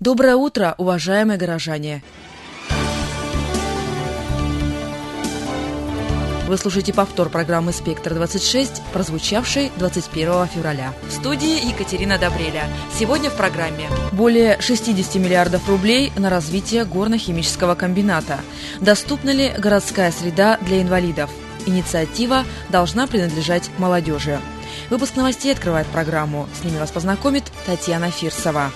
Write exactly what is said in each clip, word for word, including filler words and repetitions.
Доброе утро, уважаемые горожане! Вы слушаете повтор программы «Спектр-двадцать шесть», прозвучавшей двадцать первого февраля. В студии Екатерина Добреля. Сегодня в программе более шестьдесят миллиардов рублей на развитие горно-химического комбината. Доступна ли городская среда для инвалидов? Инициатива должна принадлежать молодежи. Выпуск новостей открывает программу. С ними вас познакомит Татьяна Фирсова.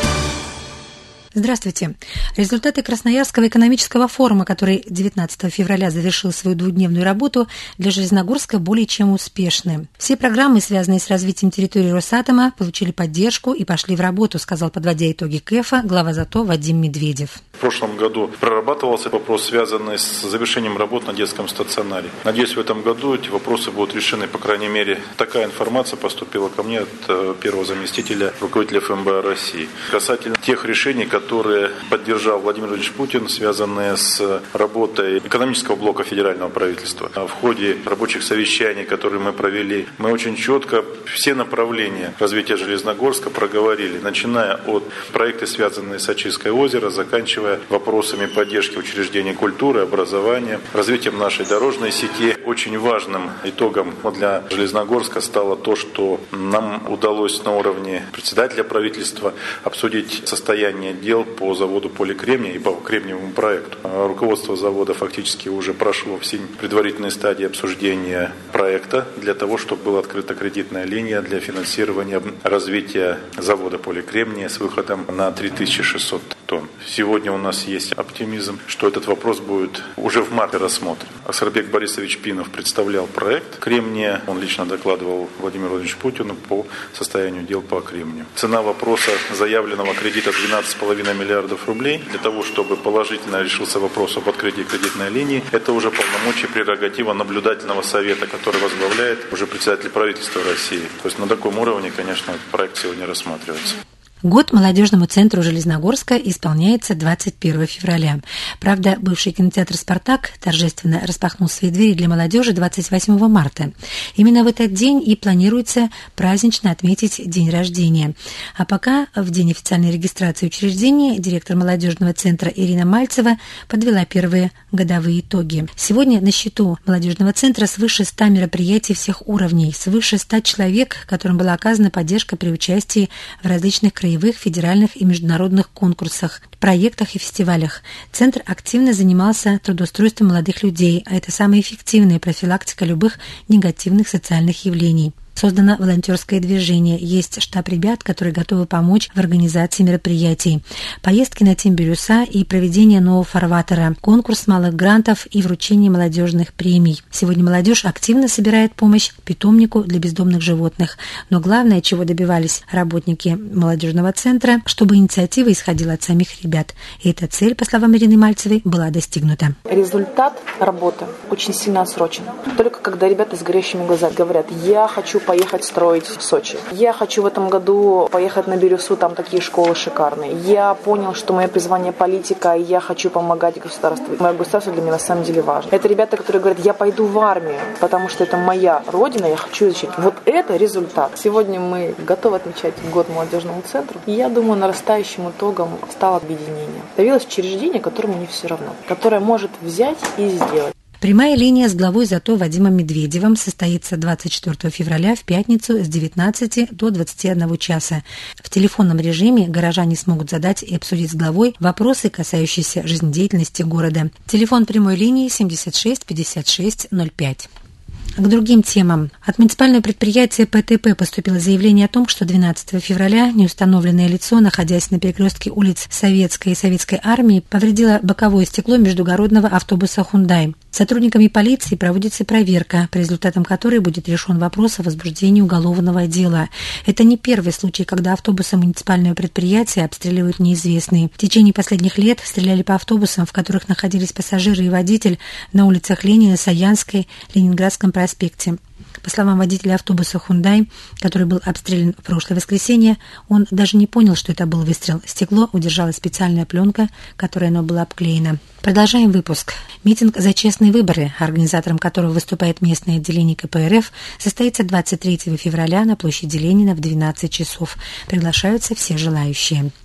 Здравствуйте. Результаты Красноярского экономического форума, который девятнадцатого февраля завершил свою двухдневную работу, для Железногорска более чем успешны. Все программы, связанные с развитием территории Росатома, получили поддержку и пошли в работу, сказал, подводя итоги КЭФа, глава ЗАТО Вадим Медведев. В прошлом году прорабатывался вопрос, связанный с завершением работ на детском стационаре. Надеюсь, в этом году эти вопросы будут решены, по крайней мере, такая информация поступила ко мне от первого заместителя руководителя эф эм бэ а России. Касательно тех решений, которые которые поддержал Владимир Владимирович Путин, связанные с работой экономического блока федерального правительства. В ходе рабочих совещаний, которые мы провели, мы очень четко все направления развития Железногорска проговорили, начиная от проекта, связанные с очисткой озера, заканчивая вопросами поддержки учреждений культуры, образования, развитием нашей дорожной сети. Очень важным итогом для Железногорска стало то, что нам удалось на уровне председателя правительства обсудить состояние дел по заводу поликремния и по кремниевому проекту. Руководство завода фактически уже прошло все предварительные стадии обсуждения проекта для того, чтобы была открыта кредитная линия для финансирования развития завода поликремния с выходом на три тысячи шестьсот тонн. Сегодня у нас есть оптимизм, что этот вопрос будет уже в марте рассмотрен. Асарбек Борисович Пинов представлял проект кремния. Он лично докладывал Владимиру Владимировичу Путину по состоянию дел по кремнию. Цена вопроса заявленного кредита двенадцать целых пять десятых миллиардов рублей. Для того, чтобы положительно решился вопрос об открытии кредитной линии, это уже полномочия, прерогатива наблюдательного совета, который возглавляет уже председатель правительства России. То есть на таком уровне, конечно, этот проект сегодня рассматривается. Год молодежному центру Железногорска исполняется двадцать первого февраля. Правда, бывший кинотеатр «Спартак» торжественно распахнул свои двери для молодежи двадцать восьмого марта. Именно в этот день и планируется празднично отметить день рождения. А пока в день официальной регистрации учреждения директор молодежного центра Ирина Мальцева подвела первые годовые итоги. Сегодня на счету молодежного центра свыше ста мероприятий всех уровней, свыше ста человек, которым была оказана поддержка при участии в различных краевых федеральных и международных конкурсах, проектах и фестивалях. Центр активно занимался трудоустройством молодых людей, а это самая эффективная профилактика любых негативных социальных явлений. Создано волонтерское движение. Есть штаб ребят, которые готовы помочь в организации мероприятий. Поездки на Тимбирюса и проведение нового фарватера, конкурс малых грантов и вручение молодежных премий. Сегодня молодежь активно собирает помощь питомнику для бездомных животных. Но главное, чего добивались работники молодежного центра, чтобы инициатива исходила от самих ребят. И эта цель, по словам Ирины Мальцевой, была достигнута. Результат работы очень сильно отсрочен. Только когда ребята с горящими глазами говорят: «Я хочу поехать строить в Сочи. Я хочу в этом году поехать на Бирюсу, там такие школы шикарные. Я понял, что мое призвание политика, и я хочу помогать государству. Мое государство для меня на самом деле важно». Это ребята, которые говорят: «Я пойду в армию, потому что это моя родина, я хочу защитить». Вот это результат. Сегодня мы готовы отмечать год молодежному центру. И я думаю, нарастающим итогом стало объединение. Появилось учреждение, которому не все равно, которое может взять и сделать. Прямая линия с главой ЗАТО Вадимом Медведевым состоится двадцать четвёртого февраля в пятницу с девятнадцати до двадцати одного часа. В телефонном режиме горожане смогут задать и обсудить с главой вопросы, касающиеся жизнедеятельности города. Телефон прямой линии семьдесят шесть пятьдесят шесть ноль пять. К другим темам. От муниципального предприятия пэ тэ пэ поступило заявление о том, что двенадцатого февраля неустановленное лицо, находясь на перекрестке улиц Советской и Советской армии, повредило боковое стекло междугородного автобуса «Хундай». Сотрудниками полиции проводится проверка, по результатам которой будет решен вопрос о возбуждении уголовного дела. Это не первый случай, когда автобусы муниципального предприятия обстреливают неизвестные. В течение последних лет стреляли по автобусам, в которых находились пассажиры и водитель, на улицах Ленина, Саянской, Ленинградском проспекте. По словам водителя автобуса «Хундай», который был обстрелян в прошлое воскресенье, он даже не понял, что это был выстрел. Стекло удержала специальная пленка, которой оно было обклеено. Продолжаем выпуск. Митинг «За честные выборы», организатором которого выступает местное отделение ка пэ эр эф, состоится двадцать третьего февраля на площади Ленина в двенадцать часов. Приглашаются все желающие.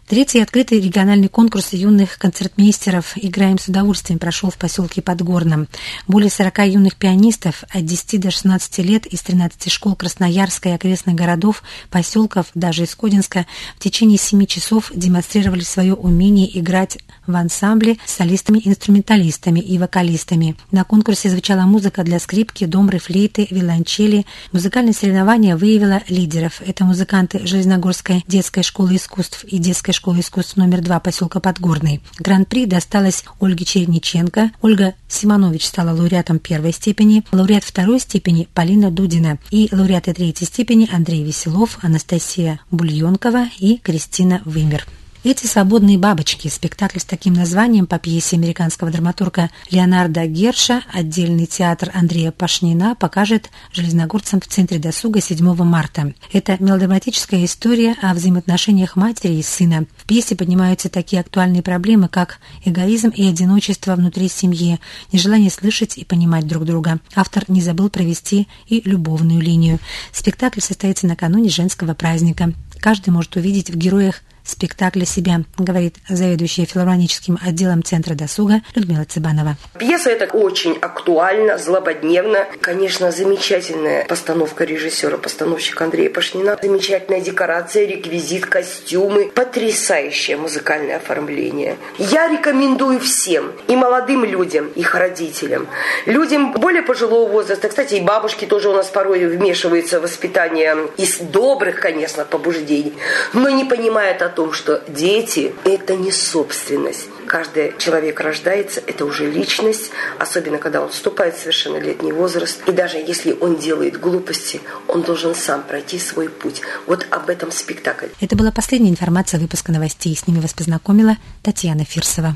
Третий открытый региональный конкурс юных концертмейстеров «Играем с удовольствием» прошел в поселке Подгорном. Более сорока юных пианистов от десяти до шестнадцати лет из тринадцати школ Красноярска и окрестных городов, поселков, даже из Кодинска, в течение семи часов демонстрировали свое умение играть в ансамбле с солистами-инструменталистами и вокалистами. На конкурсе звучала музыка для скрипки, домры, флейты, виолончели. Музыкальное соревнование выявило лидеров. Это музыканты Железногорской детской школы искусств и детской школы искусств номер два поселка Подгорный. Гран-при досталось Ольге Черниченко. Ольга Симонович стала лауреатом первой степени, лауреат второй степени Полина Дудина и лауреаты третьей степени Андрей Веселов, Анастасия Бульонкова и Кристина Вымер. «Эти свободные бабочки» – спектакль с таким названием по пьесе американского драматурга Леонарда Герша отдельный театр Андрея Пашнина покажет железногорцам в Центре досуга седьмого марта. Это мелодраматическая история о взаимоотношениях матери и сына. В пьесе поднимаются такие актуальные проблемы, как эгоизм и одиночество внутри семьи, нежелание слышать и понимать друг друга. Автор не забыл провести и любовную линию. Спектакль состоится накануне женского праздника. Каждый может увидеть в героях спектакля себя, говорит заведующая филармоническим отделом Центра досуга Людмила Цыбанова. Пьеса эта очень актуальна, злободневна. Конечно, замечательная постановка режиссера, постановщика Андрея Пашнина. Замечательная декорация, реквизит, костюмы. Потрясающее музыкальное оформление. Я рекомендую всем, и молодым людям, их родителям, людям более пожилого возраста. Кстати, и бабушки тоже у нас порой вмешиваются в воспитание из добрых, конечно, побуждений, но не понимают о том, что дети – это не собственность. Каждый человек рождается, это уже личность, особенно когда он вступает в совершеннолетний возраст. И даже если он делает глупости, он должен сам пройти свой путь. Вот об этом спектакль. Это была последняя информация выпуска новостей. С ними вас познакомила Татьяна Фирсова.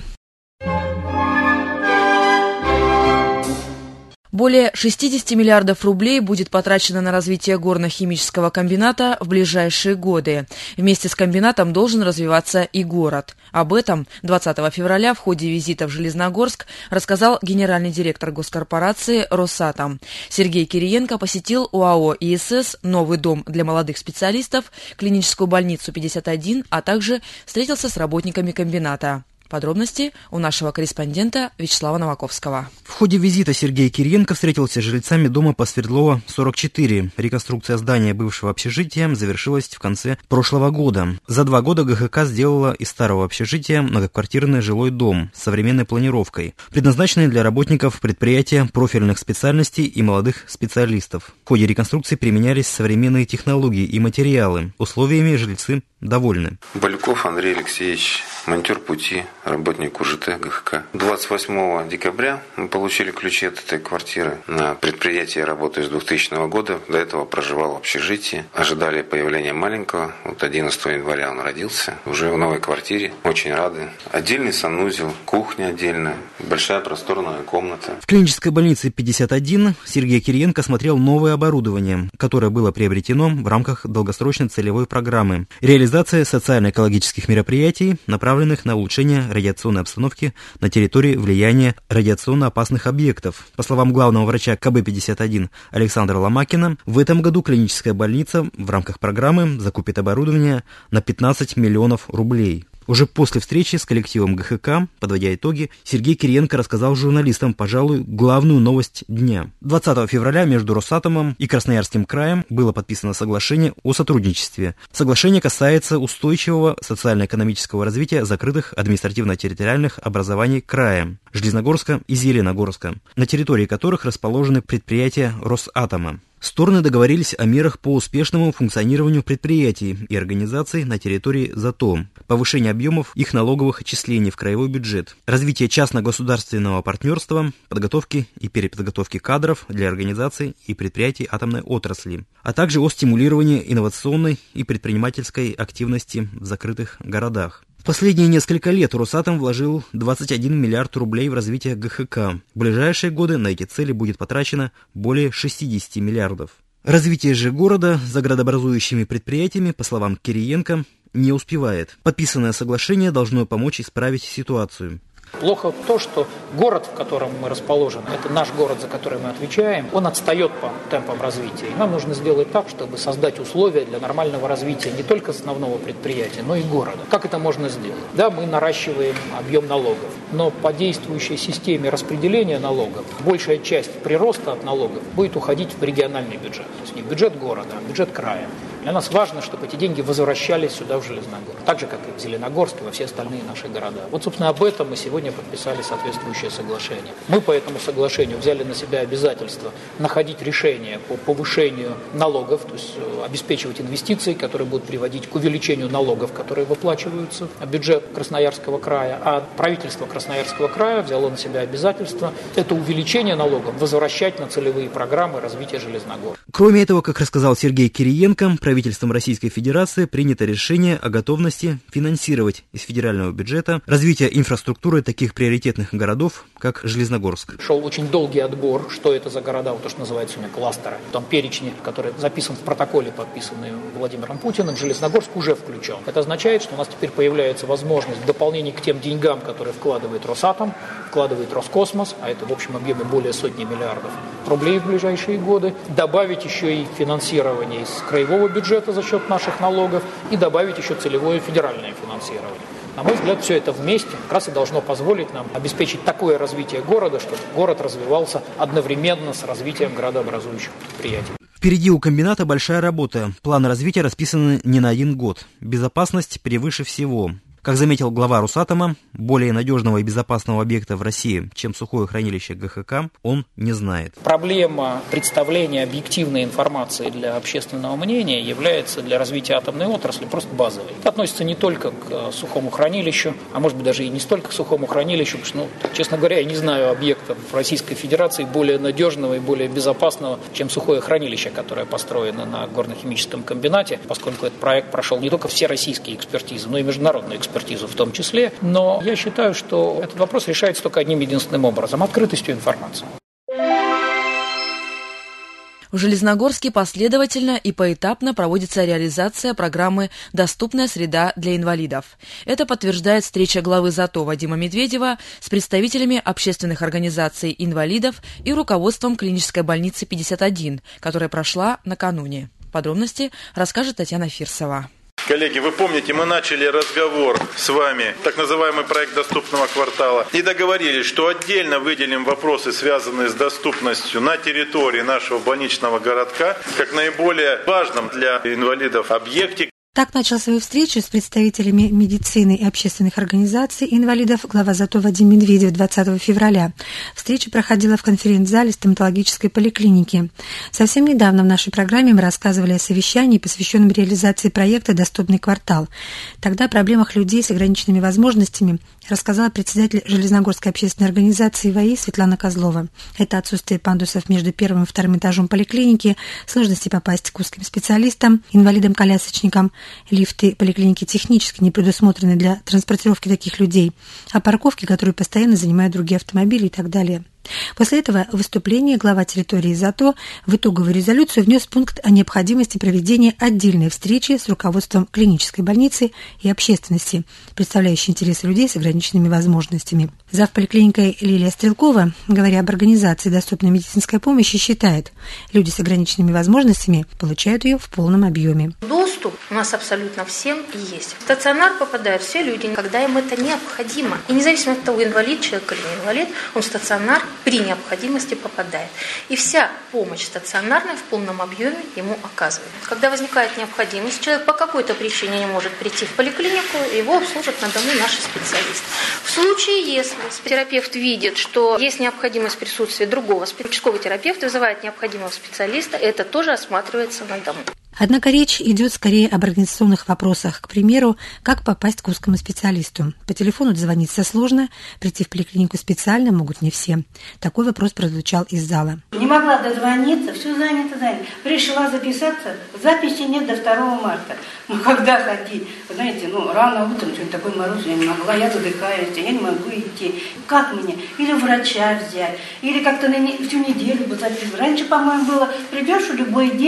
Более шестидесяти миллиардов рублей будет потрачено на развитие горно-химического комбината в ближайшие годы. Вместе с комбинатом должен развиваться и город. Об этом двадцатого февраля в ходе визита в Железногорск рассказал генеральный директор госкорпорации «Росатом». Сергей Кириенко посетил ОАО «ИСС», новый дом для молодых специалистов, клиническую больницу пятьдесят один, а также встретился с работниками комбината. Подробности у нашего корреспондента Вячеслава Новаковского. В ходе визита Сергей Кириенко встретился с жильцами дома по Свердлова, сорок четыре. Реконструкция здания бывшего общежития завершилась в конце прошлого года. За два года ГХК сделала из старого общежития многоквартирный жилой дом с современной планировкой, предназначенный для работников предприятия, профильных специальностей и молодых специалистов. В ходе реконструкции применялись современные технологии и материалы. Условиями жильцы довольны. Балюков Андрей Алексеевич, монтер пути, работник УЖТ ГХК. двадцать восьмого декабря мы получили ключи от этой квартиры. На предприятии работаю с двухтысячного года. До этого проживал в общежитии. Ожидали появления маленького. Вот одиннадцатого января он родился. Уже в новой квартире. Очень рады. Отдельный санузел, кухня отдельная, большая просторная комната. В клинической больнице пятьдесят один Сергей Кириенко смотрел новое оборудование, которое было приобретено в рамках долгосрочной целевой программы. Реализация социально-экологических мероприятий, направленных на улучшение радиационной обстановки на территории влияния радиационно опасных объектов. По словам главного врача ка бэ пятьдесят один Александра Ломакина, в этом году клиническая больница в рамках программы закупит оборудование на пятнадцать миллионов рублей. Уже после встречи с коллективом ГХК, подводя итоги, Сергей Кириенко рассказал журналистам, пожалуй, главную новость дня. двадцатого февраля между Росатомом и Красноярским краем было подписано соглашение о сотрудничестве. Соглашение касается устойчивого социально-экономического развития закрытых административно-территориальных образований края Железногорска и Зеленогорска, на территории которых расположены предприятия Росатома. Стороны договорились о мерах по успешному функционированию предприятий и организаций на территории ЗАТО, повышение объемов их налоговых отчислений в краевой бюджет, развитие частно-государственного партнерства, подготовки и переподготовки кадров для организаций и предприятий атомной отрасли, а также о стимулировании инновационной и предпринимательской активности в закрытых городах. В последние несколько лет Росатом вложил двадцать один миллиард рублей в развитие ГХК. В ближайшие годы на эти цели будет потрачено более шестидесяти миллиардов. Развитие же города за градообразующими предприятиями, по словам Кириенко, не успевает. Подписанное соглашение должно помочь исправить ситуацию. Плохо то, что город, в котором мы расположены, это наш город, за который мы отвечаем, он отстает по темпам развития. И нам нужно сделать так, чтобы создать условия для нормального развития не только основного предприятия, но и города. Как это можно сделать? Да, мы наращиваем объем налогов, но по действующей системе распределения налогов большая часть прироста от налогов будет уходить в региональный бюджет. То есть не в бюджет города, а в бюджет края. Для нас важно, чтобы эти деньги возвращались сюда, в Железногорск. Так же, как и в Зеленогорск, и во все остальные наши города. Вот, собственно, об этом мы сегодня подписали соответствующее соглашение. Мы по этому соглашению взяли на себя обязательство находить решения по повышению налогов, то есть обеспечивать инвестиции, которые будут приводить к увеличению налогов, которые выплачиваются в бюджет Красноярского края. А правительство Красноярского края взяло на себя обязательство это увеличение налогов возвращать на целевые программы развития Железногорска. Кроме этого, как рассказал Сергей Кириенко, правительством Российской Федерации принято решение о готовности финансировать из федерального бюджета развитие инфраструктуры таких приоритетных городов, как Железногорск. Шел очень долгий отбор, что это за города, вот то, что называется сегодня кластеры. Там перечни, который записан в протоколе, подписанный Владимиром Путиным, Железногорск уже включен. Это означает, что у нас теперь появляется возможность в дополнение к тем деньгам, которые вкладывает Росатом, вкладывает Роскосмос, а это в общем объеме более сотни миллиардов рублей в ближайшие годы, добавить еще и финансирование из краевого бюджета за счет наших налогов и добавить еще целевое федеральное финансирование. На мой взгляд, все это вместе как раз и должно позволить нам обеспечить такое развитие города, чтобы город развивался одновременно с развитием градообразующих предприятий. Впереди у комбината большая работа. Планы развития расписаны не на один год. Безопасность превыше всего. Как заметил глава Росатома, более надежного и безопасного объекта в России, чем сухое хранилище ГХК, он не знает. Проблема представления объективной информации для общественного мнения является для развития атомной отрасли просто базовой. Это относится не только к сухому хранилищу, а может быть даже и не столько к сухому хранилищу, потому что, ну, честно говоря, я не знаю объекта в Российской Федерации более надежного и более безопасного, чем сухое хранилище, которое построено на горно-химическом комбинате, поскольку этот проект прошел не только все российские экспертизы, но и международные экспертизы. экспертизу в том числе, но я считаю, что этот вопрос решается только одним единственным образом – открытостью информации. В Железногорске последовательно и поэтапно проводится реализация программы «Доступная среда для инвалидов». Это подтверждает встреча главы ЗАТО Вадима Медведева с представителями общественных организаций инвалидов и руководством клинической больницы пятьдесят один, которая прошла накануне. Подробности расскажет Татьяна Фирсова. Коллеги, вы помните, мы начали разговор с вами, так называемый проект доступного квартала, и договорились, что отдельно выделим вопросы, связанные с доступностью на территории нашего больничного городка, как наиболее важном для инвалидов объекте. Так начал свою встречу с представителями медицины и общественных организаций инвалидов глава ЗАТО Вадим Медведев двадцатого февраля. Встреча проходила в конференц-зале стоматологической поликлиники. Совсем недавно в нашей программе мы рассказывали о совещании, посвященном реализации проекта «Доступный квартал». Тогда о проблемах людей с ограниченными возможностями рассказала председатель Железногорской общественной организации ВАИ Светлана Козлова. Это отсутствие пандусов между первым и вторым этажом поликлиники, сложности попасть к узким специалистам, инвалидам-колясочникам, лифты поликлиники технически не предусмотрены для транспортировки таких людей, а парковки, которые постоянно занимают другие автомобили и так далее. После этого выступления глава территории ЗАТО в итоговую резолюцию внес пункт о необходимости проведения отдельной встречи с руководством клинической больницы и общественности, представляющей интересы людей с ограниченными возможностями. Зав. Поликлиникой Лилия Стрелкова, говоря об организации доступной медицинской помощи, считает, люди с ограниченными возможностями получают ее в полном объеме. Доступ у нас абсолютно всем есть. В стационар попадают все люди, когда им это необходимо. И независимо от того, инвалид человек или не инвалид, он в стационар при необходимости попадает. И вся помощь стационарная в полном объеме ему оказывает. Когда возникает необходимость, человек по какой-то причине не может прийти в поликлинику, его обслужат на дому наши специалисты. В случае, если терапевт видит, что есть необходимость присутствия другого участкового терапевта, вызывает необходимого специалиста, это тоже осматривается на дому. Однако речь идет скорее об организационных вопросах. К примеру, как попасть к узкому специалисту. По телефону дозвониться сложно, прийти в поликлинику специально могут не все. Такой вопрос прозвучал из зала. Не могла дозвониться, все занято, занято. Пришла записаться, записи нет до второго марта. Ну, когда ходить? Вы знаете, ну, рано утром, что-то такой мороз, я не могла, я задыхаюсь, я не могу идти. Как мне? Или врача взять, или как-то на не... всю неделю бы записывать. Раньше, по-моему, было, придешь в любой день,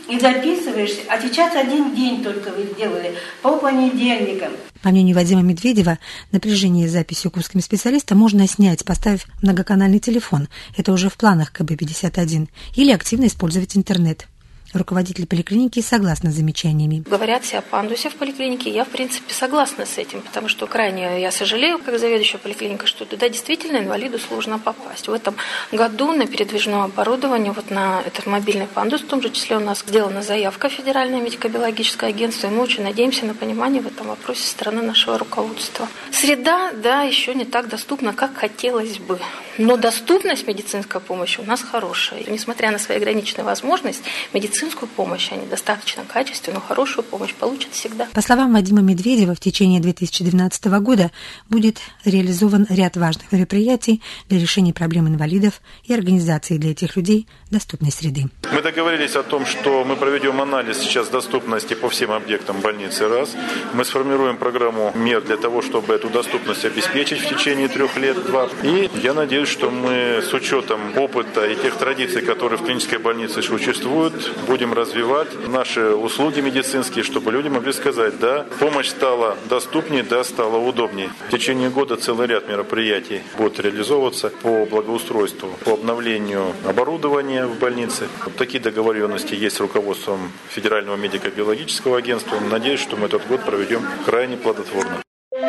и записываешься. А сейчас один день только вы сделали, по понедельникам. По мнению Вадима Медведева, напряжение с записью к узким специалистам можно снять, поставив многоканальный телефон. Это уже в планах ка бэ пятьдесят один. Или активно использовать интернет. Руководитель поликлиники согласна с замечаниями. Говорят все о пандусе в поликлинике. Я, в принципе, согласна с этим, потому что крайне я сожалею, как заведующая поликлиника, что туда действительно инвалиду сложно попасть. В этом году на передвижное оборудование, вот на этот мобильный пандус, в том же числе у нас сделана заявка в Федеральное медико-биологическое агентство, и мы очень надеемся на понимание в этом вопросе со стороны нашего руководства. Среда, да, еще не так доступна, как хотелось бы. Но доступность медицинской помощи у нас хорошая. И, несмотря на свои ограниченные возможности, медицинская Медицинскую помощь, они достаточно качественную, хорошую помощь получат всегда. По словам Вадима Медведева, в течение две тысячи двенадцатого года будет реализован ряд важных мероприятий для решения проблем инвалидов и организации для этих людей доступной среды. Мы договорились о том, что мы проведем анализ сейчас доступности по всем объектам больницы, раз. Мы сформируем программу мер для того, чтобы эту доступность обеспечить в течение трех лет, два. И я надеюсь, что мы с учетом опыта и тех традиций, которые в клинической больнице существуют, будем развивать наши услуги медицинские, чтобы люди могли сказать, да, помощь стала доступнее, да, стала удобнее. В течение года целый ряд мероприятий будет реализовываться по благоустройству, по обновлению оборудования в больнице. Такие договоренности есть с руководством Федерального медико-биологического агентства. Надеюсь, что мы этот год проведем крайне плодотворно.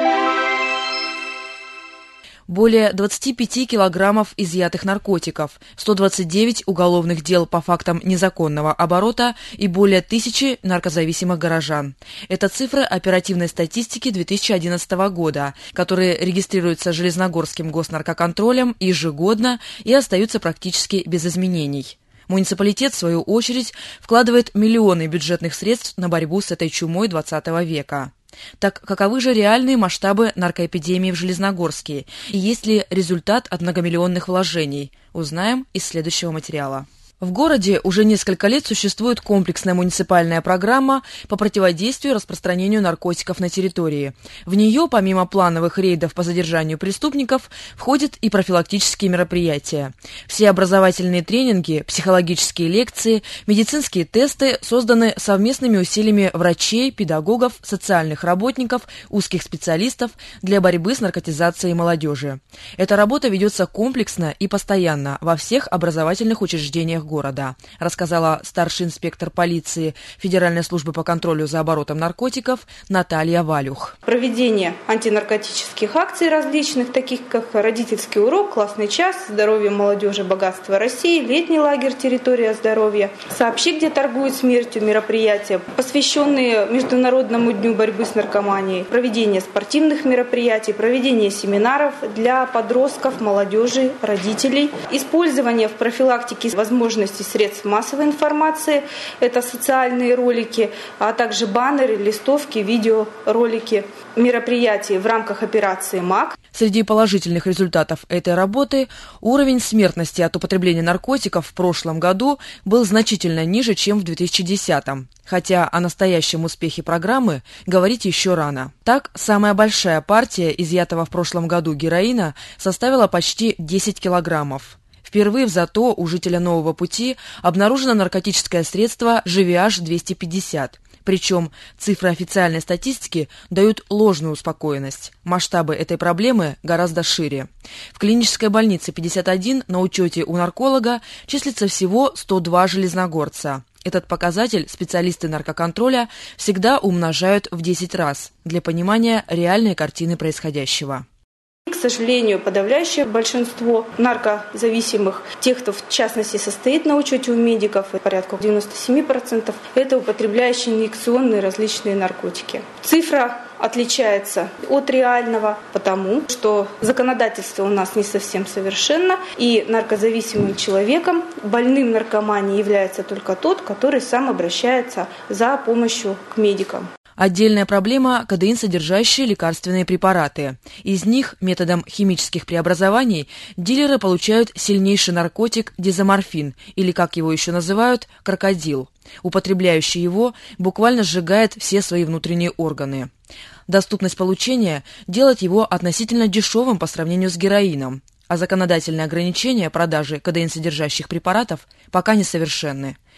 Более двадцати пяти килограммов изъятых наркотиков, сто двадцать девять уголовных дел по фактам незаконного оборота и более тысячи наркозависимых горожан. Это цифры оперативной статистики две тысячи одиннадцатого года, которые регистрируются Железногорским госнаркоконтролем ежегодно и остаются практически без изменений. Муниципалитет, в свою очередь, вкладывает миллионы бюджетных средств на борьбу с этой чумой двадцатого века. Так каковы же реальные масштабы наркоэпидемии в Железногорске и есть ли результат от многомиллионных вложений? Узнаем из следующего материала. В городе уже несколько лет существует комплексная муниципальная программа по противодействию распространению наркотиков на территории. В нее, помимо плановых рейдов по задержанию преступников, входят и профилактические мероприятия. Все образовательные тренинги, психологические лекции, медицинские тесты созданы совместными усилиями врачей, педагогов, социальных работников, узких специалистов для борьбы с наркотизацией молодежи. Эта работа ведется комплексно и постоянно во всех образовательных учреждениях города, рассказала старший инспектор полиции Федеральной службы по контролю за оборотом наркотиков Наталья Валюх. Проведение антинаркотических акций различных, таких как родительский урок, классный час, здоровье молодежи, богатство России, летний лагерь, территория здоровья, сообщи, где торгуют смертью, мероприятия, посвященные Международному дню борьбы с наркоманией, проведение спортивных мероприятий, проведение семинаров для подростков, молодежи, родителей, использование в профилактике возможностей средств массовой информации, это социальные ролики, а также баннеры, листовки, видеоролики, мероприятия в рамках операции МАК. Среди положительных результатов этой работы уровень смертности от употребления наркотиков в прошлом году был значительно ниже, чем в две тысячи десятом. Хотя о настоящем успехе программы говорить еще рано. Так, самая большая партия изъятого в прошлом году героина составила почти десять килограммов. Впервые в ЗАТО у жителя Нового Пути обнаружено наркотическое средство «Живиаш двести пятьдесят». Причем цифры официальной статистики дают ложную успокоенность. Масштабы этой проблемы гораздо шире. В клинической больнице пятьдесят один на учете у нарколога числится всего сто два железногорца. Этот показатель специалисты наркоконтроля всегда умножают в десять раз для понимания реальной картины происходящего. К сожалению, подавляющее большинство наркозависимых, тех, кто в частности состоит на учете у медиков, порядка девяносто семь процентов, это употребляющие инъекционные различные наркотики. Цифра отличается от реального, потому что законодательство у нас не совсем совершенно, и наркозависимым человеком, больным наркоманией является только тот, который сам обращается за помощью к медикам. Отдельная проблема – кодеин-содержащие лекарственные препараты. Из них методом химических преобразований дилеры получают сильнейший наркотик дезоморфин, или, как его еще называют, крокодил. Употребляющий его буквально сжигает все свои внутренние органы. Доступность получения делает его относительно дешевым по сравнению с героином, а законодательные ограничения продажи кодеин-содержащих препаратов пока несовершенны.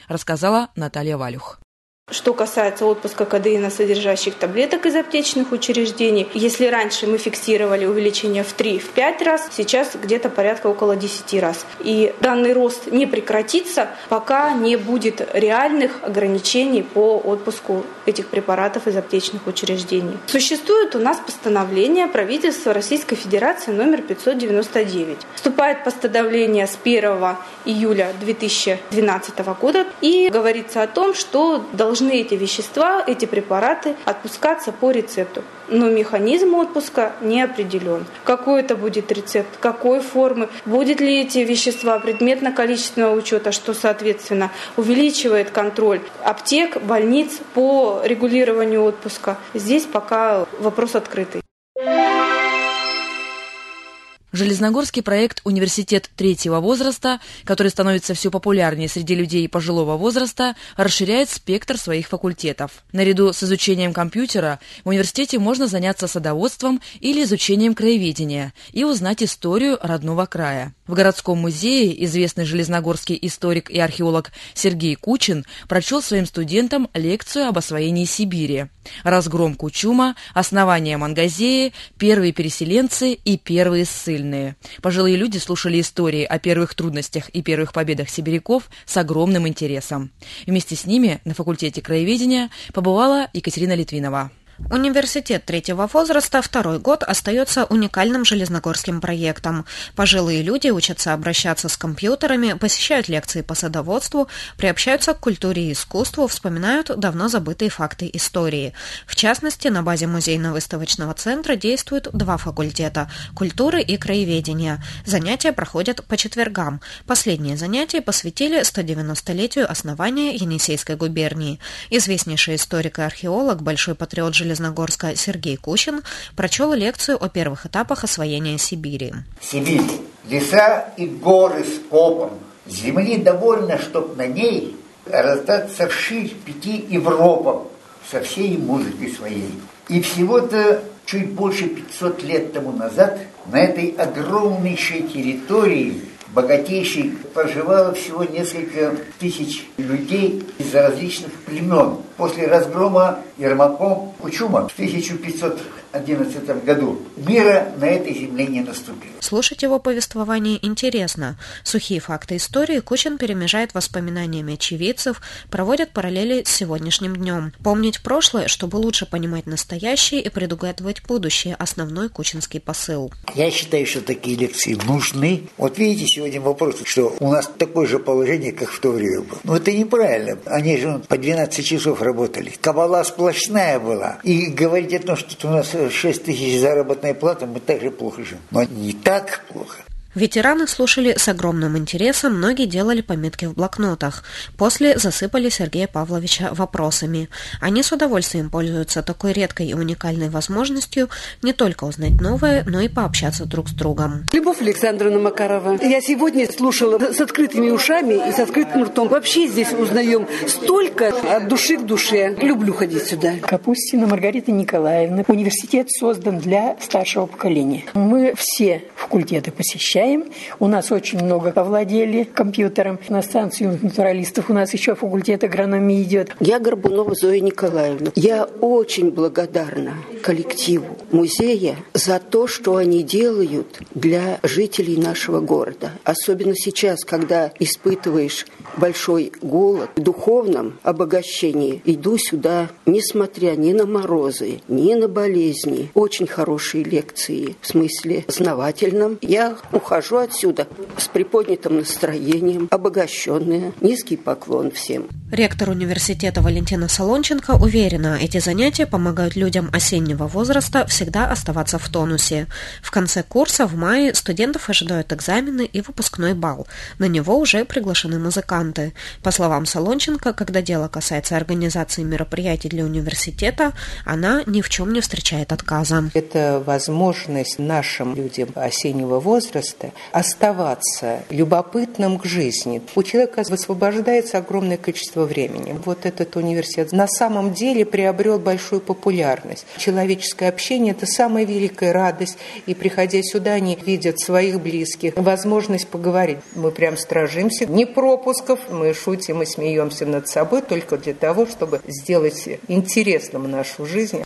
рассказала Наталья Валюх. Что касается отпуска кадеиносодержащих таблеток из аптечных учреждений, если раньше мы фиксировали увеличение в три-пять раз, сейчас где-то порядка около десяти раз. И данный рост не прекратится, пока не будет реальных ограничений по отпуску этих препаратов из аптечных учреждений. Существует у нас постановление правительства Российской Федерации номер пятьсот девяносто девять. Вступает постановление с первого июля две тысячи двенадцатого года и говорится о том, что должны эти вещества, эти препараты отпускаться по рецепту. Но механизм отпуска не определен. Какой это будет рецепт, какой формы, будет ли эти вещества предметно-количественного учета, что, соответственно, увеличивает контроль аптек, больниц по регулированию отпуска. Здесь пока вопрос открытый. Железногорский проект «Университет третьего возраста», который становится все популярнее среди людей пожилого возраста, расширяет спектр своих факультетов. Наряду с изучением компьютера в университете можно заняться садоводством или изучением краеведения и узнать историю родного края. В городском музее известный железногорский историк и археолог Сергей Кучин прочел своим студентам лекцию об освоении Сибири. Разгром Кучума, основание Мангазеи, первые переселенцы и первые ссыльные. Пожилые люди слушали истории о первых трудностях и первых победах сибиряков с огромным интересом. Вместе с ними на факультете краеведения побывала Екатерина Литвинова. Университет третьего возраста второй год остается уникальным железногорским проектом. Пожилые люди учатся обращаться с компьютерами, посещают лекции по садоводству, приобщаются к культуре и искусству, вспоминают давно забытые факты истории. В частности, на базе музейно-выставочного центра действуют два факультета – культуры и краеведения. Занятия проходят по четвергам. Последние занятия посвятили сто девяностолетию основания Енисейской губернии. Известнейший историк и археолог, большой патриот железногорска Сергей Кучин прочел лекцию о первых этапах освоения Сибири. Сибирь. Леса и горы с попом. Земли довольно, чтоб на ней раздаться вширь пяти Европам со всей музыкой своей. И всего-то чуть больше пятисот лет тому назад на этой огромнейшей территории, богатейшей, проживало всего несколько тысяч людей из различных племен. После разгрома Ермаком Кучума в тысяча пятьсот одиннадцатом году мира на этой земле не наступило. Слушать его повествование интересно. Сухие факты истории Кучин перемежает воспоминаниями очевидцев, проводит параллели с сегодняшним днем. Помнить прошлое, чтобы лучше понимать настоящее и предугадывать будущее – основной кучинский посыл. Я считаю, что такие лекции нужны. Вот видите, сегодня вопрос, что у нас такое же положение, как в то время было. Но это неправильно. Они же по двенадцать часов работали. Кабала сплошная была. И говорить о том, что у нас шесть тысяч заработная плата, мы так же плохо живем. Но не так плохо. Ветераны слушали с огромным интересом, многие делали пометки в блокнотах. После засыпали Сергея Павловича вопросами. Они с удовольствием пользуются такой редкой и уникальной возможностью не только узнать новое, но и пообщаться друг с другом. Любовь Александровна Макарова. Я сегодня слушала с открытыми ушами и с открытым ртом. Вообще здесь узнаем столько от души к душе. Люблю ходить сюда. Капустина Маргарита Николаевна. Университет создан для старшего поколения. Мы все факультеты посещаем. У нас очень много овладели компьютером. На станцию натуралистов у нас еще факультет агрономии идет. Я Горбунова Зоя Николаевна. Я очень благодарна коллективу музея за то, что они делают для жителей нашего города. Особенно сейчас, когда испытываешь большой голод в духовном обогащении. Иду сюда, несмотря ни на морозы, ни на болезни. Очень хорошие лекции, в смысле познавательном. Я ухожу отсюда с приподнятым настроением, обогащенная. Низкий поклон всем. Ректор университета Валентина Солонченко уверена, эти занятия помогают людям осеннего возраста всегда оставаться в тонусе. В конце курса в мае студентов ожидают экзамены и выпускной бал. На него уже приглашены музыканты. По словам Солонченко, когда дело касается организации мероприятий для университета, она ни в чем не встречает отказа. Это возможность нашим людям осеннего возраста оставаться любопытным к жизни. У человека высвобождается огромное количество времени. Вот этот университет на самом деле приобрел большую популярность. Человеческое общение – это самая великая радость. И, приходя сюда, они видят своих близких, возможность поговорить. Мы прям стражимся. Ни пропуска выпусков мы шутим и смеемся над собой только для того, чтобы сделать интересным нашу жизнь.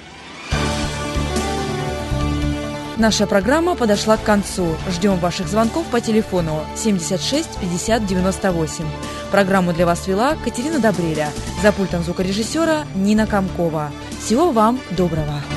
Наша программа подошла к концу. Ждем ваших звонков по телефону семьдесят шесть пятьдесят девяносто восемь. Программу для вас вела Катерина Добреля. За пультом звукорежиссера Нина Комкова. Всего вам доброго.